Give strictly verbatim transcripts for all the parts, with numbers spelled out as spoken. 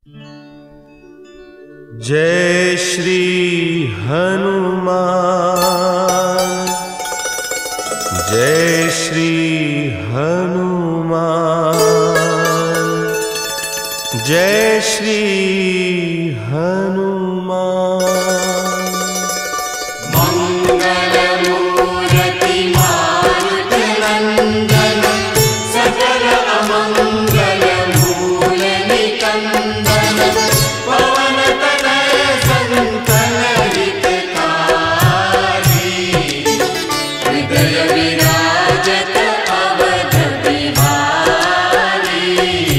जय श्री हनुमान, जय श्री हनुमान, जय श्री हनुमान। मंगलमूर्ति मारुतनंदन, सकल अमंगल मूल निकंदन, पवन तनय संतन हितकारी, हृदय विराजत अवध बिहारी।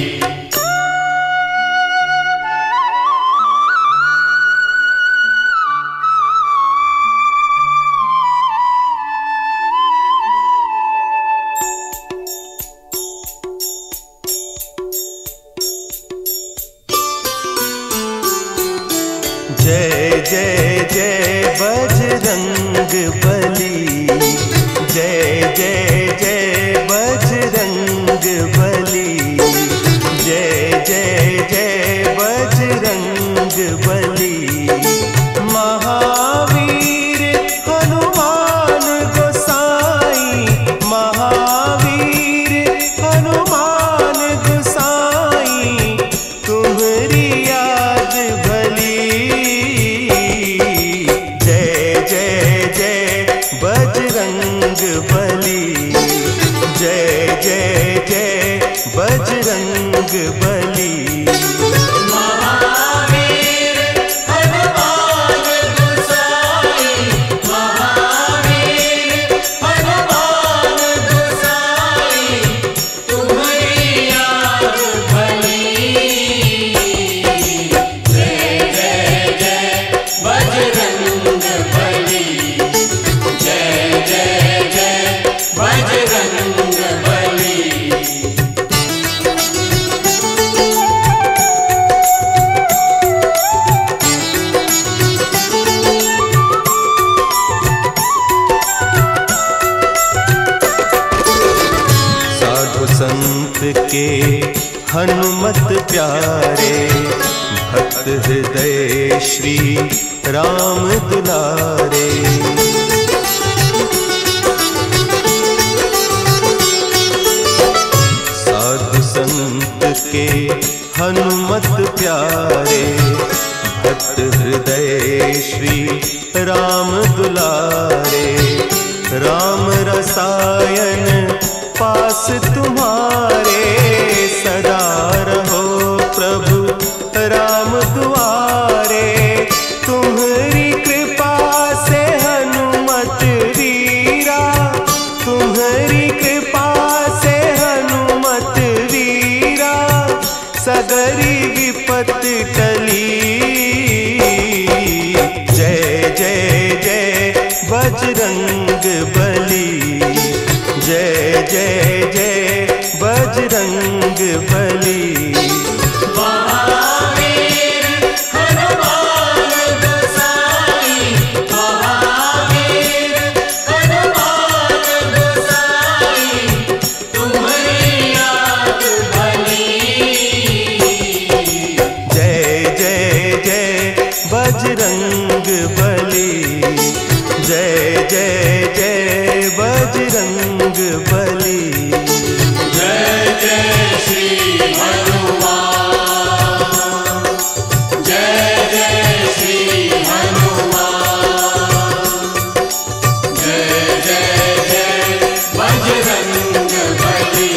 जय जय जय बजरंग बली, जय जय जय बजरंग बली, जय जय जय बजरंग बली। महावीर हनुमान गोसाई, महावीर हनुमान गोसाई, तुम्हारी याद भली। जय जय जय बजरंग बली, जय जय जय बजरंग बली। महावीर हनुमान गोसाई, महावीर हनुमान गोसाई, तुम्हारी याद भली। जय जय जय बजरंग बली, जय जय जय बजरंग बली। साधु संत के हनुमत प्यारे, भक्त हृदय श्री राम दुलारे। साधु संत के हनुमत प्यारे, भक्त हृदय श्री राम दुलारे। राम रसायन पास तुम्हारे, सदा रहो प्रभु राम दुआरे। तुम्हारी कृपा से हनुमत वीरा, तुम्हारी कृपा से हनुमत वीरा, सगरी विपत टली। जय जय जय बजरंग बली, जय जय जय बजरंग बली। महावीर हनुमान गोसाई, महावीर हनुमान गोसाई, तुम्हारी याद भली। जय जय जय बजरंग बली, जय जय जय बजरंग बली। जय जय श्री हनुमान, जय जय श्री हनुमान, जय जय जय बजरंग बली।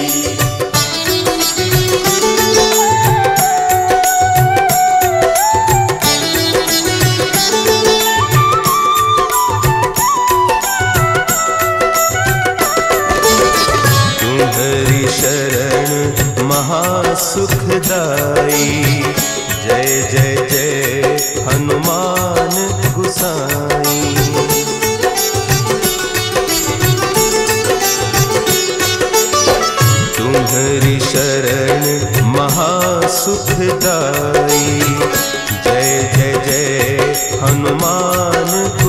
तुम्हारी शरण महासुखदाई, जय जय जय हनुमान गोसाई। तुम्हारी शरण महासुखदाई, जय जय जय हनुमान